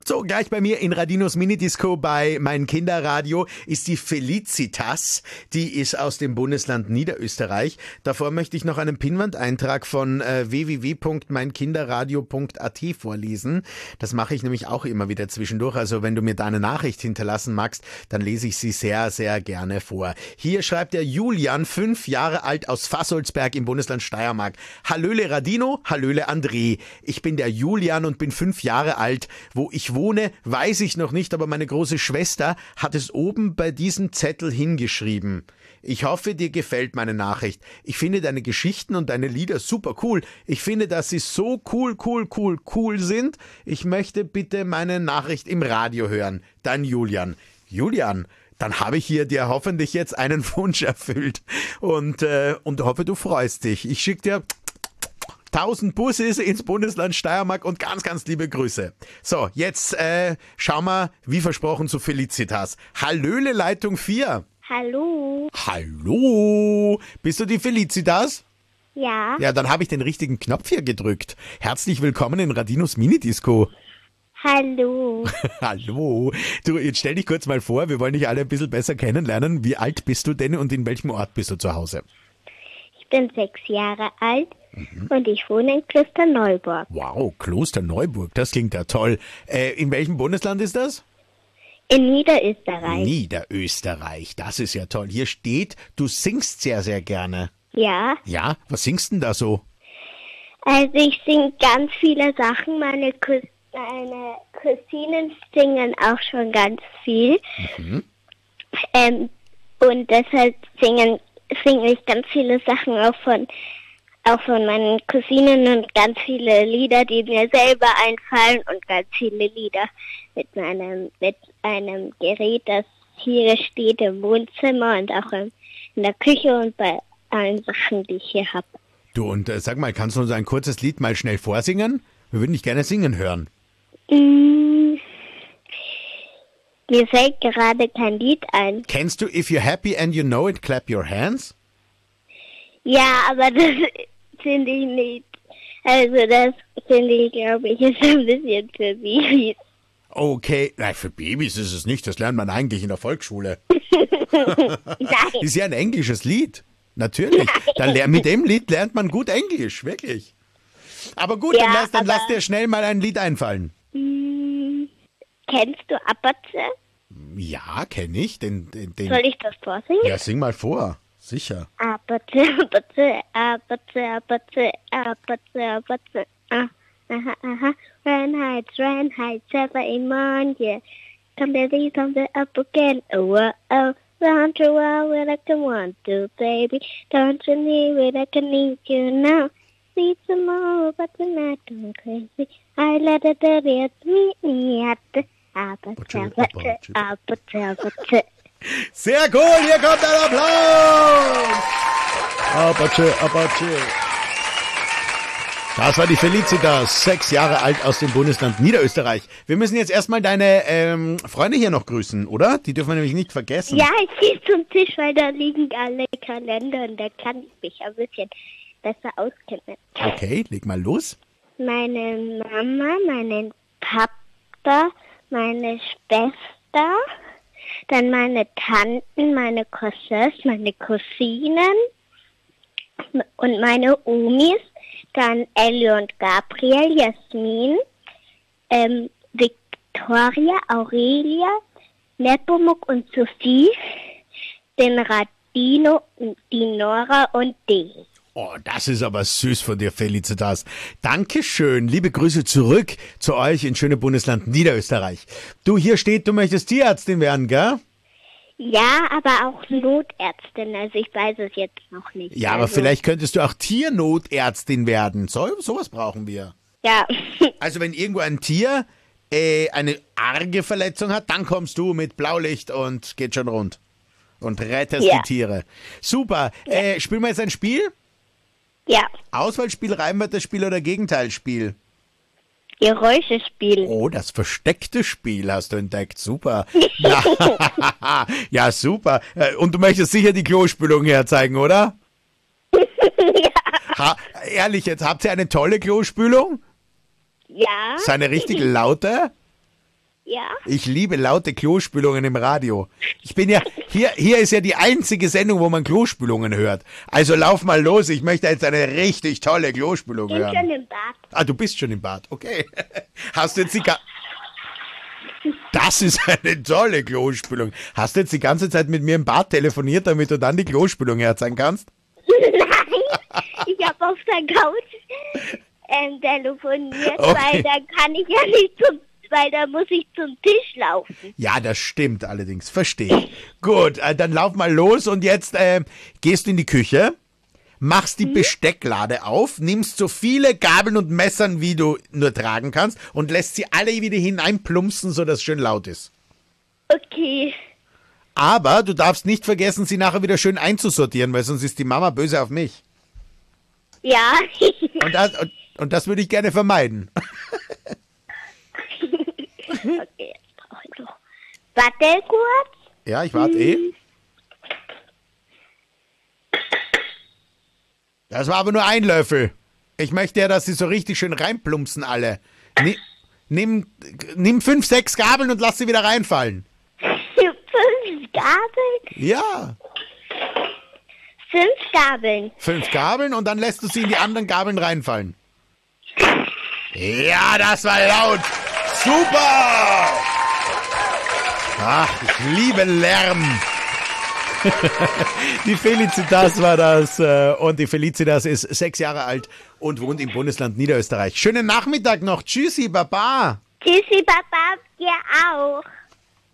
So, gleich bei mir in Radinos Minidisco bei Mein Kinderradio ist die Felicitas. Die ist aus dem Bundesland Niederösterreich. Davor möchte ich noch einen Pinnwand-Eintrag von www.meinkinderradio.at vorlesen. Das mache ich nämlich auch immer wieder zwischendurch. Also wenn du mir da eine Nachricht hinterlassen magst, dann lese ich sie sehr, sehr gerne vor. Hier schreibt der Julian, 5 Jahre alt, aus Fassolsberg im Bundesland Steiermark. Hallöle Radino, hallöle André. Ich bin der Julian und bin 5 Jahre alt. Wo ich wohne, weiß ich noch nicht, aber meine große Schwester hat es oben bei diesem Zettel hingeschrieben. Ich hoffe, dir gefällt meine Nachricht. Ich finde deine Geschichten und deine Lieder super cool. Ich finde, dass sie so cool sind. Ich möchte bitte meine Nachricht im Radio hören. Dein Julian. Julian, dann habe ich hier dir hoffentlich jetzt einen Wunsch erfüllt und hoffe, du freust dich. Ich schicke dir 1000 Busses ins Bundesland Steiermark und ganz, ganz liebe Grüße. So, jetzt schauen wir, wie versprochen, zu Felicitas. Hallöle Leitung 4. Hallo. Hallo. Bist du die Felicitas? Ja. Ja, dann habe ich den richtigen Knopf hier gedrückt. Herzlich willkommen in Radinos Minidisco. Hallo. Hallo. Du, jetzt stell dich kurz mal vor, wir wollen dich alle ein bisschen besser kennenlernen. Wie alt bist du denn und in welchem Ort bist du zu Hause? Ich bin 6 Jahre alt und ich wohne in Klosterneuburg. Wow, Klosterneuburg, das klingt ja toll. In welchem Bundesland ist das? In Niederösterreich. Niederösterreich, das ist ja toll. Hier steht, du singst sehr, sehr gerne. Ja. Ja, was singst denn da so? Also ich singe ganz viele Sachen. Meine Cousinen singen auch schon ganz viel. Und deshalb singe ich ganz viele Sachen auch von meinen Cousinen und ganz viele Lieder, die mir selber einfallen und ganz viele Lieder mit einem Gerät, das hier steht im Wohnzimmer und auch in der Küche und bei allen Sachen, die ich hier habe. Du, und sag mal, kannst du uns ein kurzes Lied mal schnell vorsingen? Wir würden dich gerne singen hören. Mir fällt gerade kein Lied ein. Kennst du If You're Happy and You Know It, Clap Your Hands? Ja, aber das finde ich nicht. Also das finde ich, glaube ich, ist ein bisschen für Babys. Okay, nein, für Babys ist es nicht, das lernt man eigentlich in der Volksschule. Nein. Ist ja ein englisches Lied, natürlich. Mit dem Lied lernt man gut Englisch, wirklich. Aber gut, Ja, dann lass dir schnell mal ein Lied einfallen. Kennst du Apache? Ja, kenne ich. Den Soll ich das vorsingen? Ja, sing mal vor, sicher. Apache, Apache, Apache, Apache, Apache, Apache. Aha. Reinheit, Sever in Monje. Come the up again. Oh. Round to round when I can want to, baby. Don't you need when I can need you now. See some more, but we're not going crazy. I let it get me at the Apache. Sehr cool, hier kommt ein Applaus! Apache. Das war die Felicitas, 6 Jahre alt aus dem Bundesland Niederösterreich. Wir müssen jetzt erstmal deine Freunde hier noch grüßen, oder? Die dürfen wir nämlich nicht vergessen. Ja, ich gehe zum Tisch, weil da liegen alle Kalender und da kann ich mich ein bisschen besser auskennen. Okay, leg mal los. Meine Mama, meinen Papa, meine Schwester, dann meine Tanten, meine Cousins, meine Cousinen und meine Omis, dann Ellie und Gabriel, Jasmin, Victoria, Aurelia, Nepomuk und Sophie, den Radino, die Nora und die. Oh, das ist aber süß von dir, Felicitas. Dankeschön. Liebe Grüße zurück zu euch in schöne Bundesland Niederösterreich. Du, hier steht, du möchtest Tierärztin werden, gell? Ja, aber auch Notärztin, also ich weiß es jetzt noch nicht. Ja, aber vielleicht könntest du auch Tiernotärztin werden. Sowas brauchen wir. Ja. Also wenn irgendwo ein Tier eine arge Verletzung hat, dann kommst du mit Blaulicht und geht schon rund. Und rettest die Tiere. Super. Spielen wir jetzt ein Spiel? Ja. Auswahlspiel, Reimwörterspiel oder Gegenteilspiel? Geräuschespiel. Oh, das versteckte Spiel hast du entdeckt. Super. Ja, super. Und du möchtest sicher die Klospülung herzeigen, oder? Ja. Ehrlich jetzt, habt ihr eine tolle Klospülung? Ja. Ist eine richtig laute? Ja? Ich liebe laute Klospülungen im Radio. Ich bin ja, hier ist ja die einzige Sendung, wo man Klospülungen hört. Also lauf mal los, ich möchte jetzt eine richtig tolle Klospülung Ich bin hören. schon im Bad. Ah, du bist schon im Bad, okay. Hast du jetzt Das ist eine tolle Klospülung. Hast du jetzt die ganze Zeit mit mir im Bad telefoniert, damit du dann die Klospülung herzeigen kannst? Nein, ich habe auf der Couch telefoniert, Okay. weil da kann ich ja nicht weil da muss ich zum Tisch laufen. Ja, das stimmt allerdings, verstehe ich. Gut, dann lauf mal los und jetzt gehst du in die Küche, machst die Bestecklade auf, nimmst so viele Gabeln und Messern, wie du nur tragen kannst und lässt sie alle wieder hineinplumpsen, sodass es schön laut ist. Okay. Aber du darfst nicht vergessen, sie nachher wieder schön einzusortieren, weil sonst ist die Mama böse auf mich. Ja. Und das würde ich gerne vermeiden. Okay, jetzt brauche ich noch. Warte kurz. Ja, ich warte eh. Das war aber nur ein Löffel. Ich möchte ja, dass sie so richtig schön reinplumpsen alle. Nimm 5, 6 Gabeln und lass sie wieder reinfallen. 5 Gabeln? Ja. 5 Gabeln. 5 Gabeln und dann lässt du sie in die anderen Gabeln reinfallen. Ja, das war laut. Super! Ach, ich liebe Lärm. Die Felicitas war das und die Felicitas ist 6 Jahre alt und wohnt im Bundesland Niederösterreich. Schönen Nachmittag noch. Tschüssi, Baba. Tschüssi, Papa, dir auch.